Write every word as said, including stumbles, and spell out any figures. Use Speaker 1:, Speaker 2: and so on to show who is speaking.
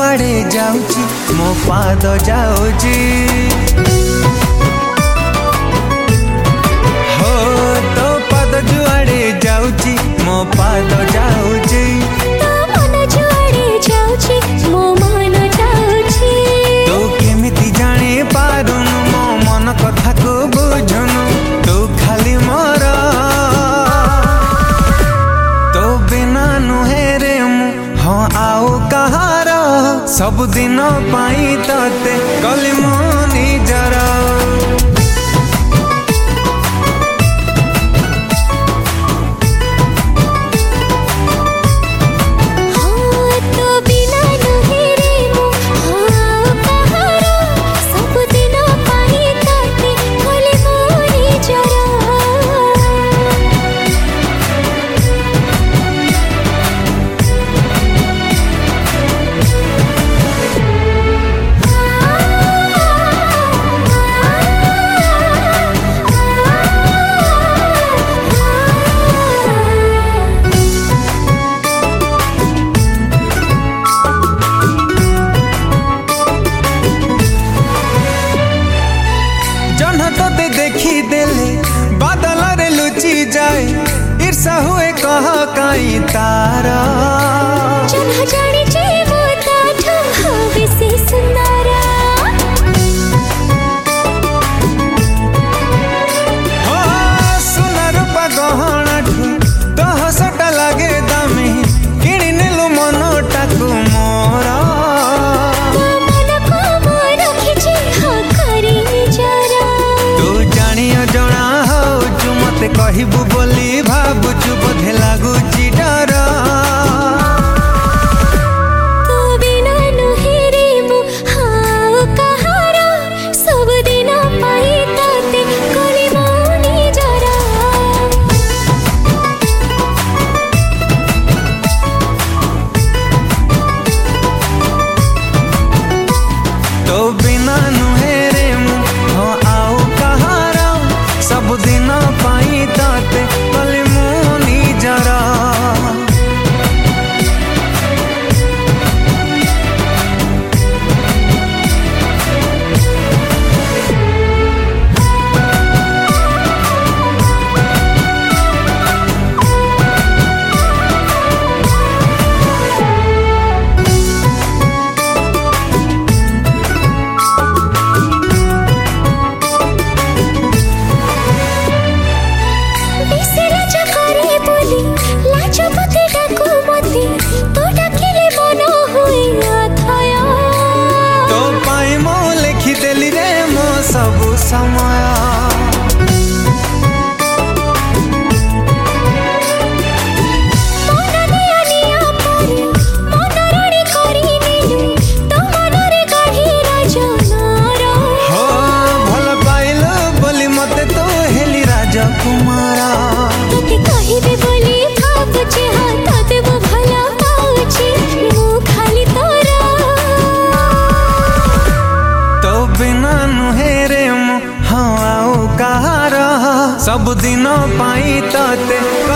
Speaker 1: जुआड़े जाऊची मो पाद जाऊची हो तो पाद जुआड़े जाऊची मो पाद जाऊची
Speaker 2: तो मन जुआड़े जाऊची मो मन जाऊची
Speaker 1: तू केमिति जाने पारुनु मो मन कथा को बुझुनु तू खाली मोर तो बिना नुहे रे मु हाँ आओ कहार सब दिन पाई तते कली मो निजर देखी देले बादल रे लुची जाए ईर्षा हुए कह कई तारा
Speaker 2: जन्ह जाने जीवो ताठो हवे से सुंदरा
Speaker 1: हो सुनर पगहणा ठु तह सटा लागे दामी किणी नेलु मनोटा को मोरा
Speaker 2: मन को मोर खिची हो करी जरा
Speaker 1: जना हो मते कहबू बोली भाबुचु बोधे लागुची डर
Speaker 2: तो बिना नुहे रे मु हाँ कहार सब दिन पाई ताते कली मो निजरा
Speaker 1: तो बिना नुहे रे मु हाँ आओ कहार सब दिन पाई ताते कली मो निजर सबु समय हो भल पाइल बोली मते तो हेली राजकुमारा
Speaker 2: तोते कहिबे बोली भाबुची हाँ तते वो भला पाउची मु खाली तोरा
Speaker 1: तो बिना नुहे रे मु हाँ आओ कहार सब दिन पाई तते